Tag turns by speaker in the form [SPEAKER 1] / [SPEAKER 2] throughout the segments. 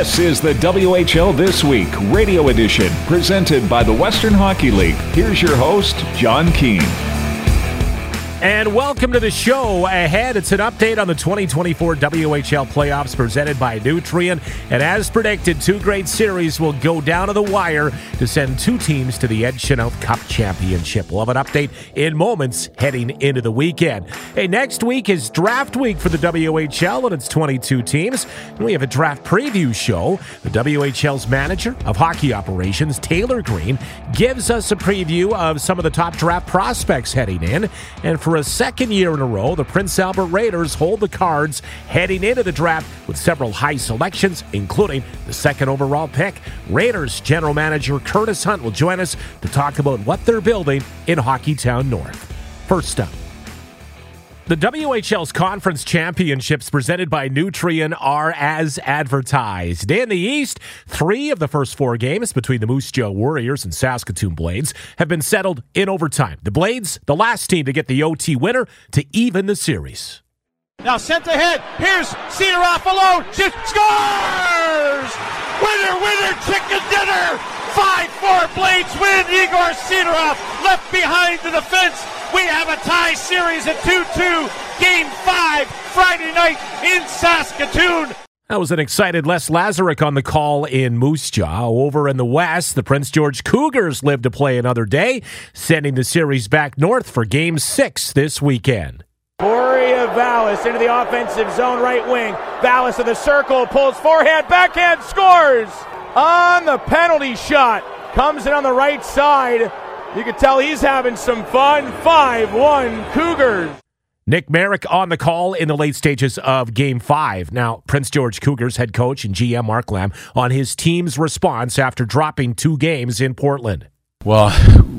[SPEAKER 1] This is the WHL This Week radio edition presented by the Western Hockey League. Here's your host, John Keane.
[SPEAKER 2] And welcome to the show. Ahead, it's an update on the 2024 WHL playoffs presented by Nutrien. And as predicted, two great series will go down to the wire to send two teams to the Ed Chynoweth Cup Championship. We'll have an update in moments heading into the weekend. Hey, next week is draft week for the WHL, and it's 22 teams. And we have a draft preview show. The WHL's manager of hockey operations, Taylor Green, gives us a preview of some of the top draft prospects heading in. And for a second year in a row, the Prince Albert Raiders hold the cards heading into the draft with several high selections, including the second overall pick. Raiders general manager Curtis Hunt will join us to talk about what they're building in Hockeytown North. First up, the WHL's conference championships presented by Nutrien are as advertised. In the East, 3 of the first 4 games between the Moose Jaw Warriors and Saskatoon Blades have been settled in overtime. The Blades, the last team to get the OT winner to even the series.
[SPEAKER 3] Now sent ahead. Here's Cedoroff alone. Shoots, scores! Winner, winner, chicken dinner! 5-4 Blades win. Igor Cedoroff left behind the defense. We have a tie series at 2-2. Game 5, Friday night in Saskatoon.
[SPEAKER 2] That was an excited Les Lazaruk on the call in Moose Jaw. Over in the West, the Prince George Cougars live to play another day, sending the series back north for Game 6 this weekend.
[SPEAKER 4] Boria Vallis into the offensive zone right wing. Vallis to the circle, pulls forehand, backhand, scores! On the penalty shot. Comes in on the right side. You can tell he's having some fun. 5-1 Cougars.
[SPEAKER 2] Nick Merrick on the call in the late stages of Game 5. Now, Prince George Cougars head coach and GM Mark Lamb on his team's response after dropping 2 games in Portland.
[SPEAKER 5] Well,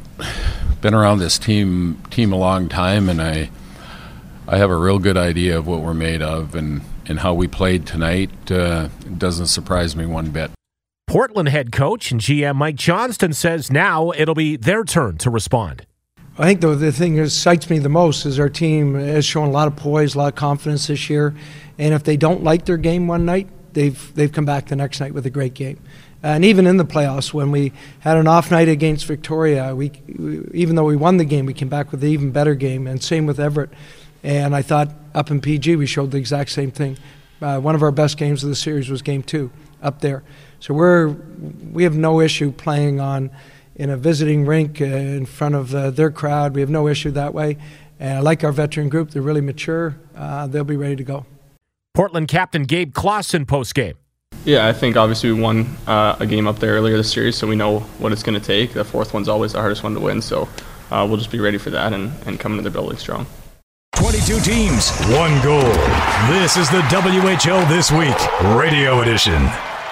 [SPEAKER 5] been around this team a long time, and I have a real good idea of what we're made of, and how we played tonight doesn't surprise me one bit.
[SPEAKER 2] Portland head coach and GM Mike Johnston says now it'll be their turn to respond.
[SPEAKER 6] I think the thing that excites me the most is our team has shown a lot of poise, a lot of confidence this year. And if they don't like their game one night, they've come back the next night with a great game. And even in the playoffs, when we had an off night against Victoria, we even though we won the game, we came back with an even better game. And same with Everett. And I thought up in PG we showed the exact same thing. One of our best games of the series was Game 2 up there. So we have no issue playing in a visiting rink in front of their crowd. We have no issue that way. And I like our veteran group. They're really mature. They'll be ready to go.
[SPEAKER 2] Portland captain Gabe Clausen postgame.
[SPEAKER 7] Yeah, I think obviously we won a game up there earlier this series, so we know what it's going to take. The fourth one's always the hardest one to win, so we'll just be ready for that and come into the building strong.
[SPEAKER 8] 22 teams, 1 goal. This is the WHL This Week radio edition.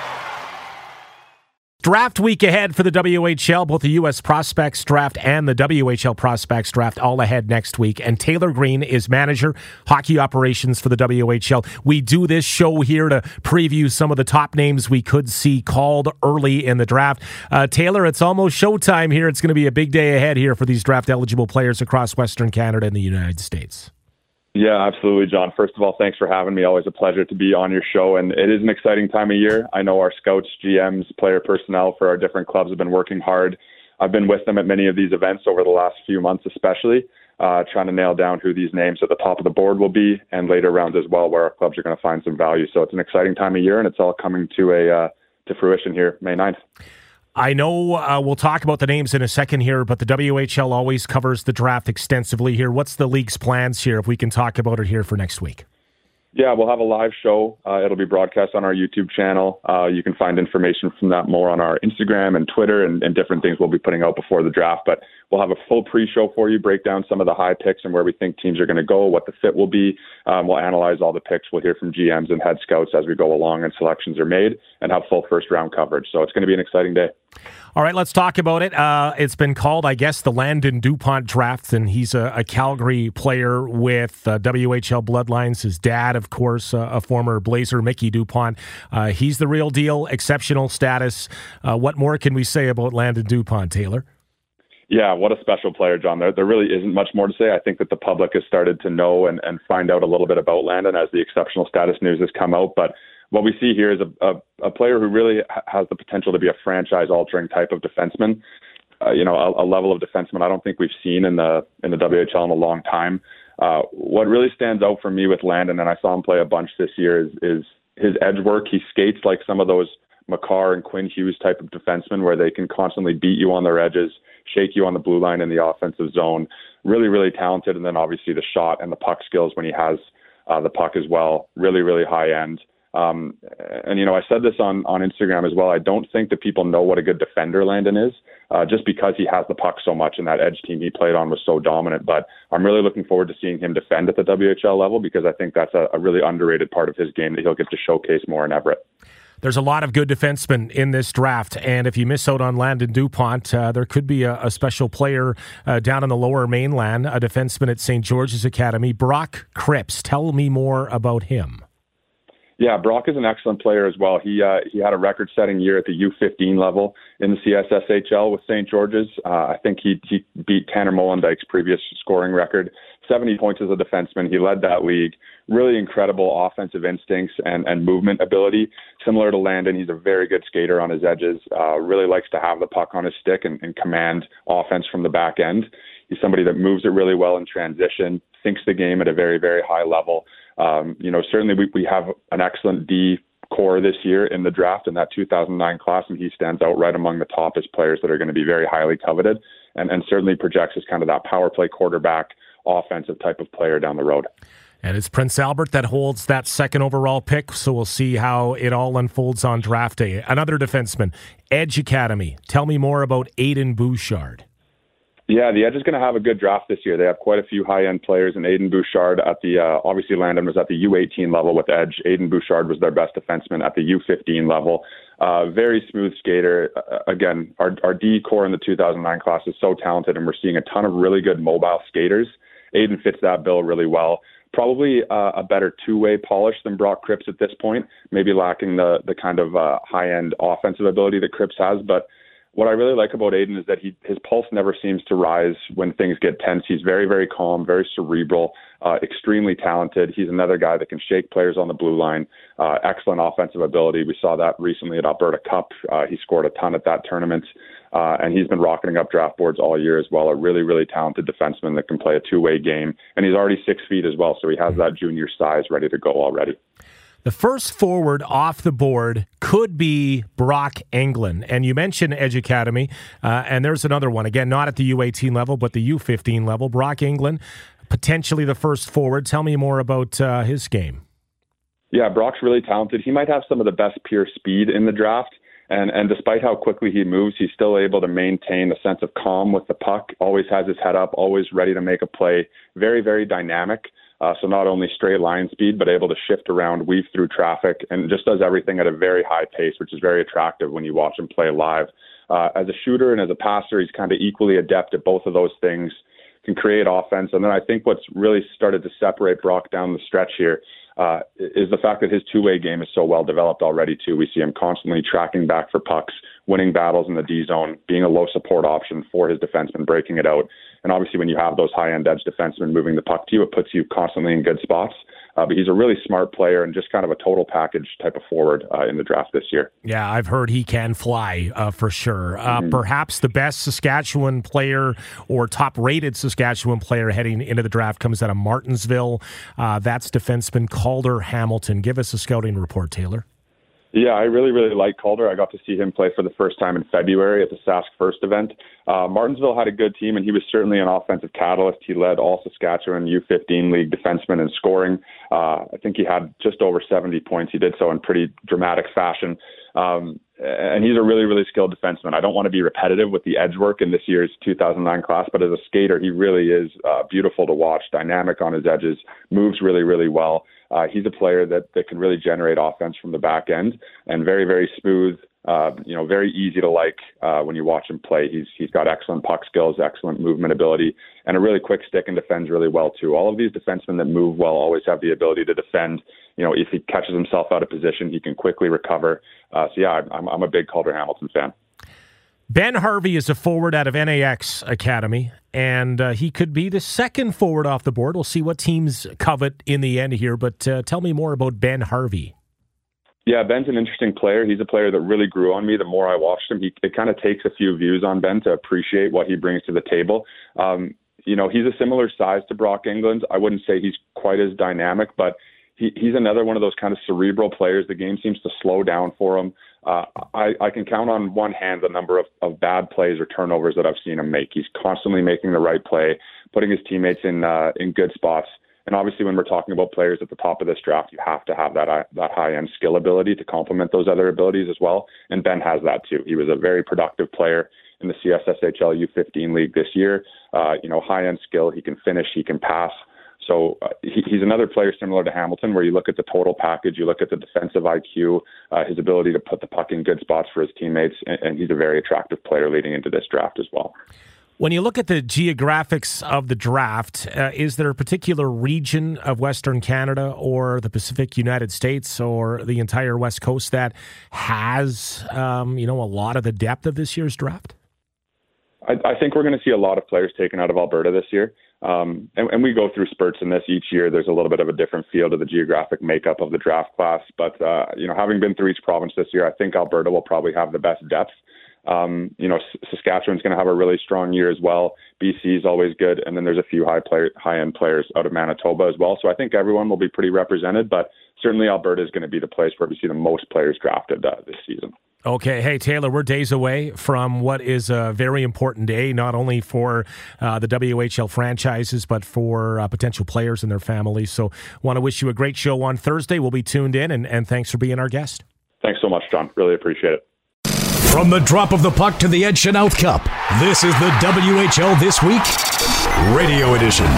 [SPEAKER 2] Draft week ahead for the WHL, both the U.S. Prospects Draft and the WHL Prospects Draft all ahead next week. And Taylor Green is manager, hockey operations for the WHL. We do this show here to preview some of the top names we could see called early in the draft. Taylor, it's almost showtime here. It's going to be a big day ahead here for these draft-eligible players across Western Canada and the United States.
[SPEAKER 9] Yeah, absolutely, John. First of all, thanks for having me. Always a pleasure to be on your show. And it is an exciting time of year. I know our scouts, GMs, player personnel for our different clubs have been working hard. I've been with them at many of these events over the last few months, especially trying to nail down who these names at the top of the board will be, and later rounds as well, where our clubs are going to find some value. So it's an exciting time of year, and it's all coming to fruition here May 9th.
[SPEAKER 2] I know we'll talk about the names in a second here, but the WHL always covers the draft extensively here. What's the league's plans here, if we can talk about it here for next week?
[SPEAKER 9] Yeah, we'll have a live show. It'll be broadcast on our YouTube channel. You can find information from that more on our Instagram and Twitter and different things we'll be putting out before the draft. But we'll have a full pre-show for you, break down some of the high picks and where we think teams are going to go, what the fit will be. We'll analyze all the picks. We'll hear from GMs and head scouts as we go along and selections are made, and have full first-round coverage. So it's going to be an exciting day.
[SPEAKER 2] All right, let's talk about it. It's been called, I guess, the Landon DuPont draft, and he's a Calgary player with WHL bloodlines. His dad, of course, a former Blazer, Mickey DuPont. He's the real deal, exceptional status. What more can we say about Landon DuPont, Taylor?
[SPEAKER 9] Yeah, what a special player, John. There really isn't much more to say. I think that the public has started to know and find out a little bit about Landon as the exceptional status news has come out. But what we see here is a player who really has the potential to be a franchise-altering type of defenseman. A level of defenseman I don't think we've seen in the WHL in a long time. What really stands out for me with Landon, and I saw him play a bunch this year, is his edge work. He skates like some of those Makar and Quinn Hughes type of defensemen where they can constantly beat you on their edges, shake you on the blue line in the offensive zone. Really, really talented. And then obviously the shot and the puck skills when he has the puck as well. Really, really high end. I said this on Instagram as well. I don't think that people know what a good defender Landon is, just because he has the puck so much and that edge team he played on was so dominant. But I'm really looking forward to seeing him defend at the WHL level because I think that's a really underrated part of his game that he'll get to showcase more in Everett.
[SPEAKER 2] There's a lot of good defensemen in this draft, and if you miss out on Landon Dupont, there could be a special player down in the Lower Mainland, a defenseman at St. George's Academy, Brock Cripps. Tell me more about him.
[SPEAKER 9] Yeah, Brock is an excellent player as well. He had a record-setting year at the U15 level in the CSSHL with St. George's. I think he beat Tanner Molendyke's previous scoring record, 70 points as a defenseman. He led that league. Really incredible offensive instincts and movement ability. Similar to Landon, he's a very good skater on his edges. Really likes to have the puck on his stick and command offense from the back end. He's somebody that moves it really well in transition, thinks the game at a very, very high level. Certainly we have an excellent D core this year in the draft in that 2009 class, and he stands out right among the top as players that are going to be very highly coveted and certainly projects as kind of that power play quarterback offensive type of player down the road.
[SPEAKER 2] And it's Prince Albert that holds that second overall pick, so we'll see how it all unfolds on draft day. Another defenseman, Edge Academy. Tell me more about Aiden Bouchard.
[SPEAKER 9] Yeah, the Edge is going to have a good draft this year. They have quite a few high-end players, and Aiden Bouchard at the obviously Landon was at the U18 level with Edge. Aiden Bouchard was their best defenseman at the U15 level. Very smooth skater. Again, our D core in the 2009 class is so talented, and we're seeing a ton of really good mobile skaters. Aiden fits that bill really well. Probably a better two-way polish than Brock Cripps at this point, maybe lacking the kind of high-end offensive ability that Cripps has, but what I really like about Aiden is that his pulse never seems to rise when things get tense. He's very, very calm, very cerebral, extremely talented. He's another guy that can shake players on the blue line. Excellent offensive ability. We saw that recently at Alberta Cup. He scored a ton at that tournament, and he's been rocketing up draft boards all year as well. A really, really talented defenseman that can play a two-way game, and he's already 6 feet as well, so he has that junior size ready to go already.
[SPEAKER 2] The first forward off the board could be Brock Englund. And you mentioned Edge Academy, and there's another one. Again, not at the U18 level, but the U15 level. Brock Englund, potentially the first forward. Tell me more about his game.
[SPEAKER 9] Yeah, Brock's really talented. He might have some of the best pure speed in the draft. And despite how quickly he moves, he's still able to maintain a sense of calm with the puck, always has his head up, always ready to make a play. Very, very dynamic. So not only straight line speed, but able to shift around, weave through traffic, and just does everything at a very high pace, which is very attractive when you watch him play live. As a shooter and as a passer, he's kind of equally adept at both of those things, can create offense. And then I think what's really started to separate Brock down the stretch here is the fact that his two-way game is so well developed already, too. We see him constantly tracking back for pucks, winning battles in the D zone, being a low support option for his defenseman, breaking it out. And obviously when you have those high-end edge defensemen moving the puck to you, it puts you constantly in good spots. But he's a really smart player and just kind of a total package type of forward in the draft this year.
[SPEAKER 2] Yeah, I've heard he can fly for sure. Perhaps the best Saskatchewan player or top-rated Saskatchewan player heading into the draft comes out of Martinsville. That's defenseman Calder Hamilton. Give us a scouting report, Taylor.
[SPEAKER 9] Yeah, I really, really like Calder. I got to see him play for the first time in February at the Sask First event. Martinsville had a good team, and he was certainly an offensive catalyst. He led all Saskatchewan U15 league defensemen in scoring. I think he had just over 70 points. He did so in pretty dramatic fashion. And he's a really, really skilled defenseman. I don't want to be repetitive with the edge work in this year's 2009 class, but as a skater, he really is beautiful to watch, dynamic on his edges, moves really, really well. He's a player that can really generate offense from the back end and very, very smooth, very easy to like when you watch him play. He's got excellent puck skills, excellent movement ability, and a really quick stick and defends really well too. All of these defensemen that move well always have the ability to defend. If he catches himself out of position, he can quickly recover. I'm a big Calder Hamilton fan.
[SPEAKER 2] Ben Harvey is a forward out of NAX Academy, and he could be the second forward off the board. We'll see what teams covet in the end here, but tell me more about Ben Harvey.
[SPEAKER 9] Yeah, Ben's an interesting player. He's a player that really grew on me the more I watched him. It kind of takes a few views on Ben to appreciate what he brings to the table. He's a similar size to Brock England. I wouldn't say he's quite as dynamic, but he's another one of those kind of cerebral players. The game seems to slow down for him. I can count on one hand the number of bad plays or turnovers that I've seen him make. He's constantly making the right play, putting his teammates in good spots. And obviously, when we're talking about players at the top of this draft, you have to have that high-end skill ability to complement those other abilities as well. And Ben has that too. He was a very productive player in the CSSHL U15 league this year. High-end skill. He can finish. He can pass. So he's another player similar to Hamilton, where you look at the total package, you look at the defensive IQ, his ability to put the puck in good spots for his teammates, and he's a very attractive player leading into this draft as well.
[SPEAKER 2] When you look at the geographics of the draft, is there a particular region of Western Canada or the Pacific United States or the entire West Coast that has, a lot of the depth of this year's draft?
[SPEAKER 9] I think we're going to see a lot of players taken out of Alberta this year. And we go through spurts in this each year. There's a little bit of a different feel to the geographic makeup of the draft class. But, having been through each province this year, I think Alberta will probably have the best depth. Saskatchewan's going to have a really strong year as well. BC is always good. And then there's a few high-end players out of Manitoba as well. So I think everyone will be pretty represented, but certainly Alberta is going to be the place where we see the most players drafted this season.
[SPEAKER 2] Okay. Hey, Taylor, we're days away from what is a very important day, not only for the WHL franchises, but for potential players and their families. So want to wish you a great show on Thursday. We'll be tuned in, and thanks for being our guest.
[SPEAKER 9] Thanks so much, John. Really appreciate it.
[SPEAKER 8] From the drop of the puck to the Ed Chanel Cup, this is the WHL This Week Radio Edition.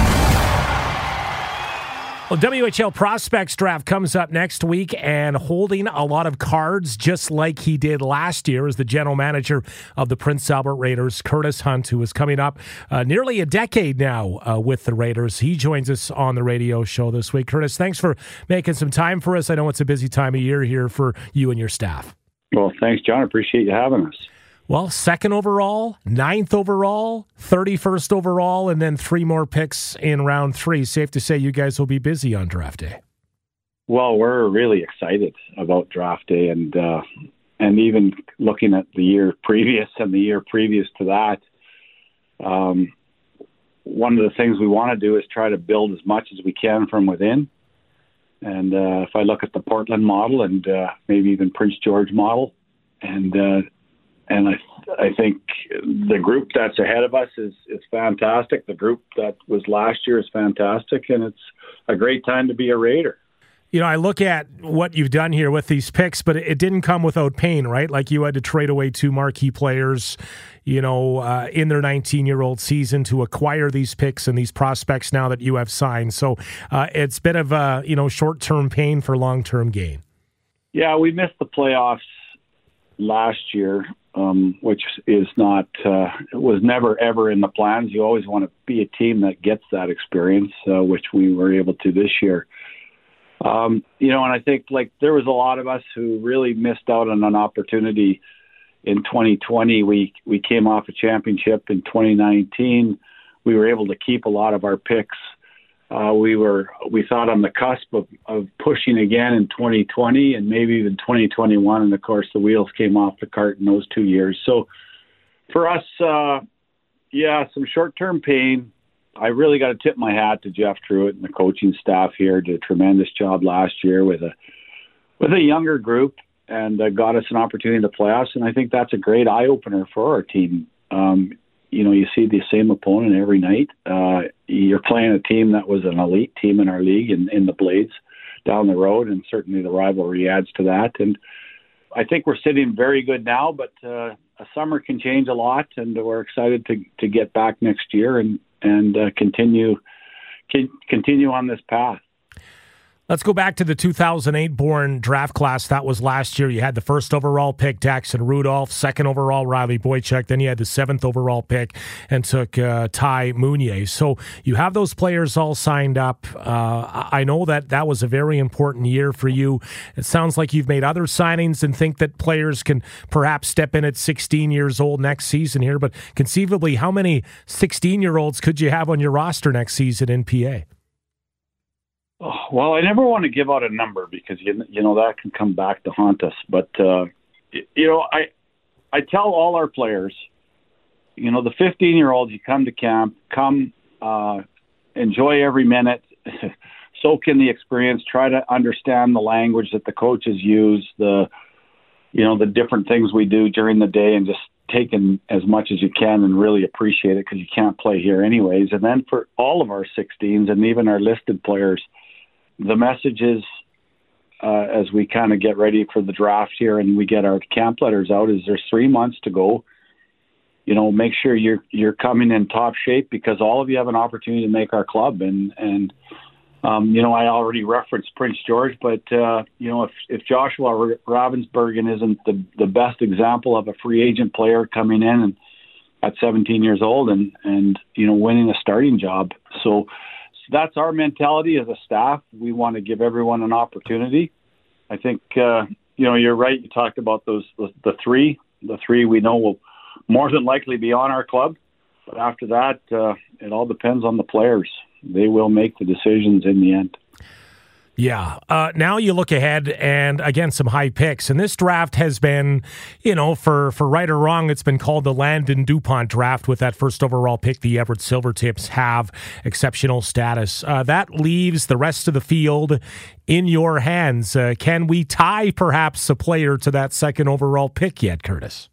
[SPEAKER 2] Well, WHL Prospects Draft comes up next week, and holding a lot of cards, just like he did last year, is the general manager of the Prince Albert Raiders, Curtis Hunt, who is coming up nearly a decade now with the Raiders. He joins us on the radio show this week. Curtis, thanks for making some time for us. I know it's a busy time of year here for you and your staff.
[SPEAKER 10] Well, thanks, John. I appreciate you having us.
[SPEAKER 2] Well, 2nd overall, 9th overall, 31st overall, and then 3 more picks in round 3. Safe to say you guys will be busy on draft day.
[SPEAKER 10] Well, we're really excited about draft day, and even looking at the year previous and the year previous to that, one of the things we want to do is try to build as much as we can from within. And if I look at the Portland model and maybe even Prince George model, and I think the group that's ahead of us is fantastic. The group that was last year is fantastic, and it's a great time to be a Raider.
[SPEAKER 2] I look at what you've done here with these picks, but it didn't come without pain, right? Like you had to trade away 2 marquee players, in their 19-year-old season to acquire these picks and these prospects now that you have signed. So it's a bit of a, short-term pain for long-term gain.
[SPEAKER 10] Yeah, we missed the playoffs last year, which is not, was never ever in the plans. You always want to be a team that gets that experience, which we were able to this year. And I think there was a lot of us who really missed out on an opportunity in 2020. We came off a championship in 2019. We were able to keep a lot of our picks. We thought on the cusp of pushing again in 2020 and maybe even 2021. And of course the wheels came off the cart in those 2 years. So for us, some short-term pain. I really got to tip my hat to Jeff Truitt and the coaching staff here. Did a tremendous job last year with a younger group, and got us an opportunity in the playoffs. And I think that's a great eye-opener for our team. You see the same opponent every night. You're playing a team that was an elite team in our league in the Blades down the road, and certainly the rivalry adds to that. And I think we're sitting very good now, but a summer can change a lot, and we're excited to get back next year and continue on this path.
[SPEAKER 2] Let's go back to the 2008-born draft class. That was last year. You had the 1st overall pick, Jackson Rudolph, 2nd overall, Riley Boychuk. Then you had the 7th overall pick and took Ty Mounier. So you have those players all signed up. I know that was a very important year for you. It sounds like you've made other signings and think that players can perhaps step in at 16 years old next season here. But conceivably, how many 16-year-olds could you have on your roster next season in PA?
[SPEAKER 10] Oh, well, I never want to give out a number because you know that can come back to haunt us. But I tell all our players, the 15-year-olds, you come to camp, enjoy every minute, soak in the experience, try to understand the language that the coaches use, the different things we do during the day, and just take in as much as you can and really appreciate it because you can't play here anyways. And then for all of our 16s and even our listed players, the message is, as we kind of get ready for the draft here and we get our camp letters out, is there's 3 months to go. Make sure you're coming in top shape because all of you have an opportunity to make our club. And I already referenced Prince George, but if Joshua Ravensbergen isn't the best example of a free agent player coming in and at 17 years old and winning a starting job, so that's our mentality as a staff. We want to give everyone an opportunity. I think you're right. You talked about the three we know will more than likely be on our club, but after that, it all depends on the players. They will make the decisions in the end.
[SPEAKER 2] Yeah. Now you look ahead and, again, some high picks. And this draft has been, for right or wrong, it's been called the Landon DuPont draft with that first overall pick. The Everett Silvertips have exceptional status. That leaves the rest of the field in your hands. Can we tie perhaps a player to that second overall pick yet, Curtis?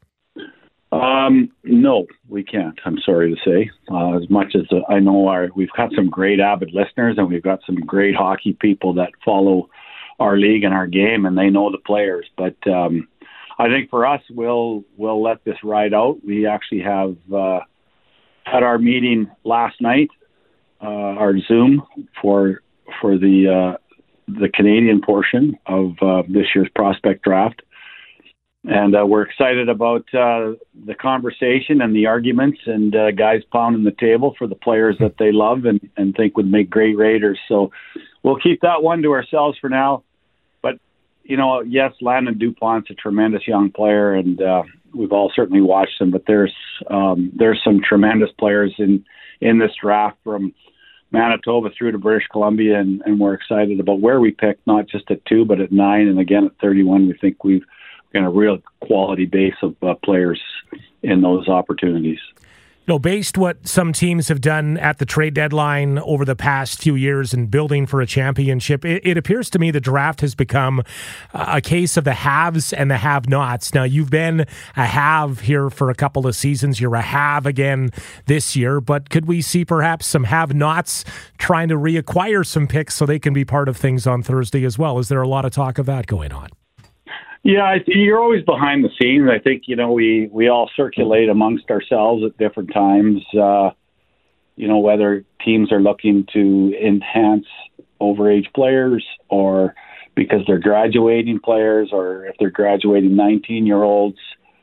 [SPEAKER 10] No, we can't. I'm sorry to say. As much as I know we've got some great avid listeners and we've got some great hockey people that follow our league and our game and they know the players. But I think for us, we'll let this ride out. We actually have had our meeting last night, our Zoom for the Canadian portion of this year's prospect draft. And we're excited about the conversation and the arguments and guys pounding the table for the players that they love and think would make great Raiders. So we'll keep that one to ourselves for now. But, yes, Landon DuPont's a tremendous young player, and we've all certainly watched him. But there's some tremendous players in this draft from Manitoba through to British Columbia, and we're excited about where we picked, not just at 2, but at 9. And again, at 31, we think we've a real quality base of players in those opportunities.
[SPEAKER 2] Based what some teams have done at the trade deadline over the past few years in building for a championship, it appears to me the draft has become a case of the haves and the have-nots. Now, you've been a have here for a couple of seasons. You're a have again this year, but could we see perhaps some have-nots trying to reacquire some picks so they can be part of things on Thursday as well? Is there a lot of talk of that going on?
[SPEAKER 10] Yeah, you're always behind the scenes. I think, we all circulate amongst ourselves at different times, whether teams are looking to enhance overage players or because they're graduating players or if they're graduating 19-year-olds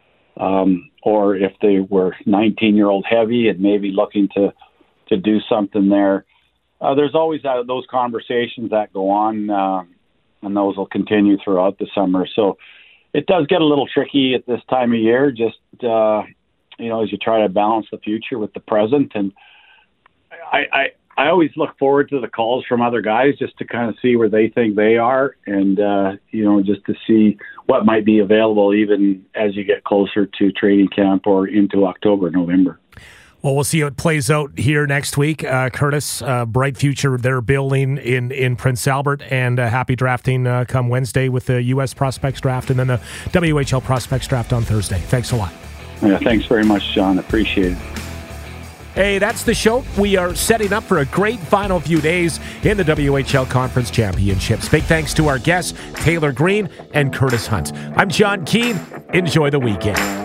[SPEAKER 10] or if they were 19-year-old heavy and maybe looking to do something there. There's always those conversations that go on. And those will continue throughout the summer. So it does get a little tricky at this time of year, just, as you try to balance the future with the present. And I always look forward to the calls from other guys just to kind of see where they think they are and, just to see what might be available even as you get closer to training camp or into October, November.
[SPEAKER 2] Well, we'll see how it plays out here next week. Curtis, bright future they're building in Prince Albert, and happy drafting come Wednesday with the U.S. Prospects Draft and then the WHL Prospects Draft on Thursday. Thanks a lot.
[SPEAKER 10] Yeah, thanks very much, John. Appreciate it.
[SPEAKER 2] Hey, that's the show. We are setting up for a great final few days in the WHL Conference Championships. Big thanks to our guests, Taylor Green and Curtis Hunt. I'm John Keane. Enjoy the weekend.